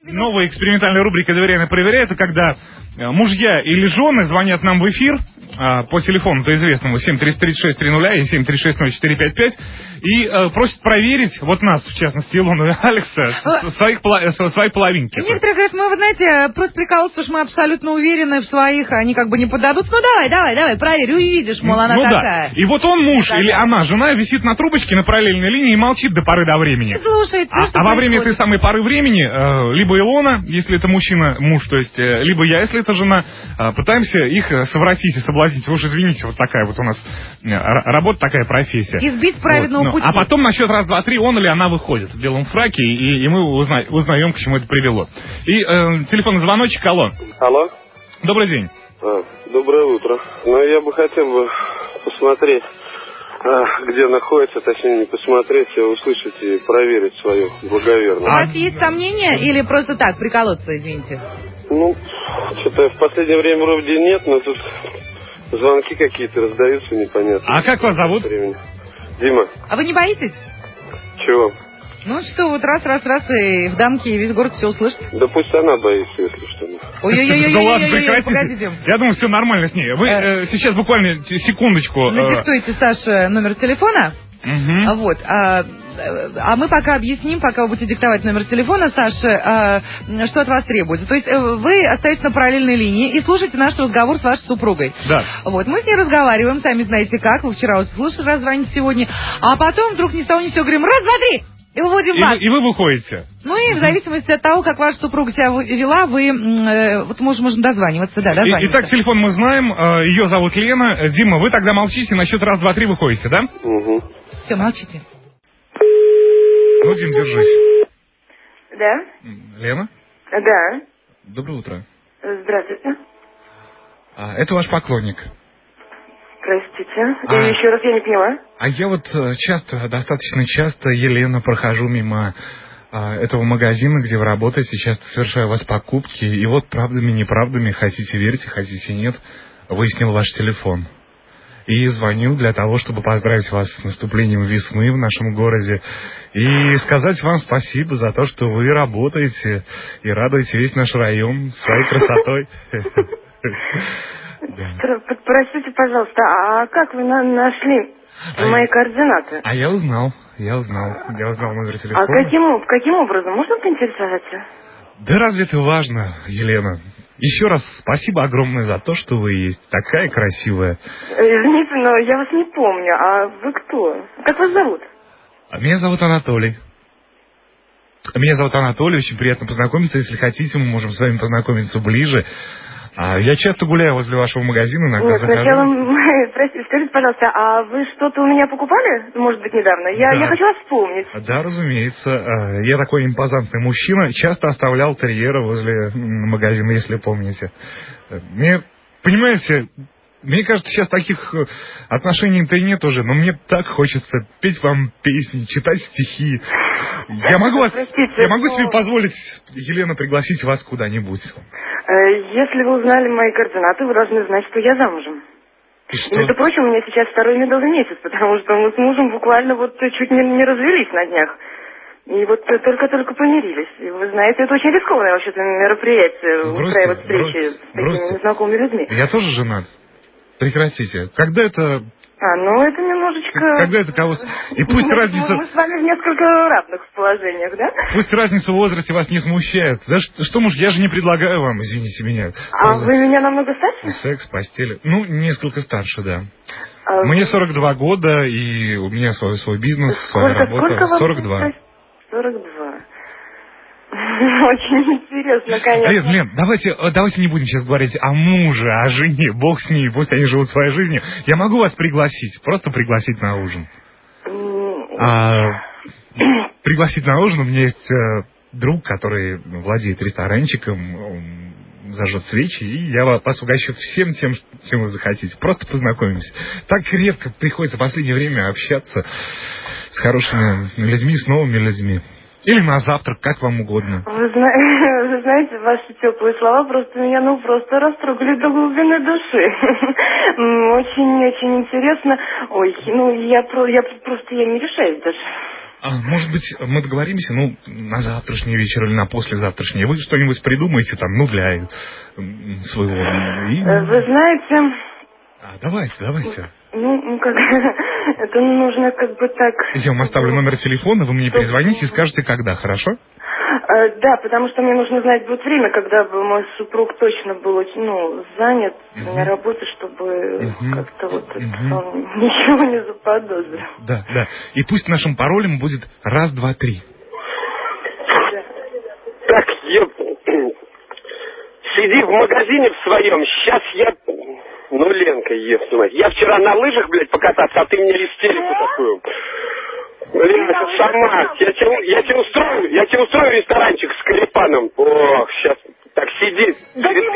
Новая экспериментальная рубрика «Доверяй, проверяй» — это когда мужья или жены звонят нам в эфир по телефону-то известному 7-336-300 и 7-360-455 и просят проверить, вот нас, в частности, Илону и Алекса, свои половинки. Некоторые говорят, мы, вы знаете, просто прикалываются, что мы абсолютно уверены в своих, они как бы не подадут. Ну давай, проверь, увидишь, мол, она такая. Да. И вот он муж или она, жена, висит на трубочке на параллельной линии и молчит до поры до времени. Слушайте, а во время этой самой поры времени, либо Илона, если это мужчина, муж, то есть, либо я, если это жена, пытаемся их совратить и соблазнить. Вы уж извините, вот такая вот у нас работа, такая профессия. Избить праведного пути. А потом на счет раз, два, три он или она выходит в белом фраке, и мы узнаем, к чему это привело. И телефонный звоночек, алло. Алло. Добрый день. Доброе утро. Ну, я бы хотел бы посмотреть, где находится, точнее не посмотреть, а услышать и проверить свою благоверность. У вас есть сомнения или просто так, приколоться, извините? Ну, что-то в последнее время вроде нет, но тут звонки какие-то раздаются непонятно. А как вас зовут? Дима. А вы не боитесь? Чего? Ну что, вот раз, и в дамке, и весь город все услышит. Да пусть она боится, если что. Да ладно, прекратите. Погодите. Я думаю, все нормально с ней. Вы сейчас буквально секундочку. Надиктуйте, Саша, номер телефона. Угу. Вот. А мы пока объясним, пока вы будете диктовать номер телефона, Саша, что от вас требуется. То есть вы остаетесь на параллельной линии и слушаете наш разговор с вашей супругой. Да. Вот, мы с ней разговариваем, сами знаете как, вы вчера услышали, раз звоните сегодня, а потом вдруг ни с того ни с сего говорим, раз, два, три, и выводим вас. И вы выходите. Ну и в зависимости от того, как ваша супруга себя вела, вы, вот можем дозваниваться, да, дозваниваться. Итак, телефон мы знаем, ее зовут Лена. Дима, вы тогда молчите, на счет раз, два, три выходите, да? Угу. Все, молчите. Ну, Дим, держись. Да? Лена? Да. Доброе утро. Здравствуйте. Это ваш поклонник. Простите. Еще раз я не поняла. А я вот достаточно часто, Елена, прохожу мимо этого магазина, где вы работаете, часто совершаю у вас покупки, и вот правдами, неправдами, хотите верьте, хотите нет, выяснил ваш телефон. И звоню для того, чтобы поздравить вас с наступлением весны в нашем городе и сказать вам спасибо за то, что вы работаете и радуете весь наш район своей красотой. Простите, пожалуйста, а как вы нашли мои координаты? А я узнал номер телефона. А каким образом? Можно поинтересоваться? Да разве это важно, Елена? Еще раз спасибо огромное за то, что вы есть. Такая красивая. Извините, но я вас не помню. А вы кто? Как вас зовут? Меня зовут Анатолий. Очень приятно познакомиться. Если хотите, мы можем с вами познакомиться ближе. Я часто гуляю возле вашего магазина, иногда захожу. Сначала, простите, скажите, пожалуйста, а вы что-то у меня покупали, может быть, недавно? Я хочу вас вспомнить. Да, разумеется. Я такой импозантный мужчина, часто оставлял терьера возле магазина, если помните. Понимаете, мне кажется, сейчас таких отношений-то и нет уже, но мне так хочется петь вам песни, читать стихи. Я могу себе позволить, Елена, пригласить вас куда-нибудь. Если вы узнали мои координаты, вы должны знать, что я замужем. И что? И, между прочим, у меня сейчас второй медовый месяц, потому что мы с мужем буквально вот чуть не развелись на днях. И вот только-только помирились. И вы знаете, это очень рискованное вообще-то мероприятие, устраивать встречи с такими незнакомыми людьми. Я тоже женат. Прекратите. Когда это... это немножечко... Когда это кого... И пусть разница... Мы с вами в несколько разных положениях, да? Пусть разница в возрасте вас не смущает. Да что, муж, я же не предлагаю вам, извините меня. Вы меня намного старше? Секс, постели. Несколько старше, да. Мне 42 года, и у меня свой бизнес, своя работа. Сколько вам? 42. 42. Очень интересно, конечно. Лен, давайте не будем сейчас говорить о муже, о жене, бог с ней, пусть они живут своей жизнью. Я могу вас пригласить, просто пригласить на ужин. Пригласить на ужин, у меня есть друг, который владеет ресторанчиком, он зажжет свечи, и я вас угощу всем тем, чем вы захотите. Просто познакомимся. Так редко приходится в последнее время общаться с хорошими людьми, с новыми людьми. Или на завтрак, как вам угодно. Вы знаете, ваши теплые слова просто меня, просто растрогали до глубины души. Очень-очень интересно. Ой, я не решаюсь даже. Может быть, мы договоримся, на завтрашний вечер или на послезавтрашний. Вы что-нибудь придумаете там, для своего... Вы знаете... Давайте. Это нужно так... Я вам оставлю номер телефона, вы мне перезвоните и скажете, когда, хорошо? Да, потому что мне нужно знать будет время, когда бы мой супруг точно был занят на работе, чтобы как-то ничего не заподозрил. Да. И пусть нашим паролем будет 1, 2, 3. Да. Так, сиди в магазине в своем, сейчас я... Ленка, я вчера на лыжах, покататься, а ты мне истерику такую. Ленка, сама, я тебе устрою ресторанчик с Карипаном. Ох, сейчас, так сиди. Да не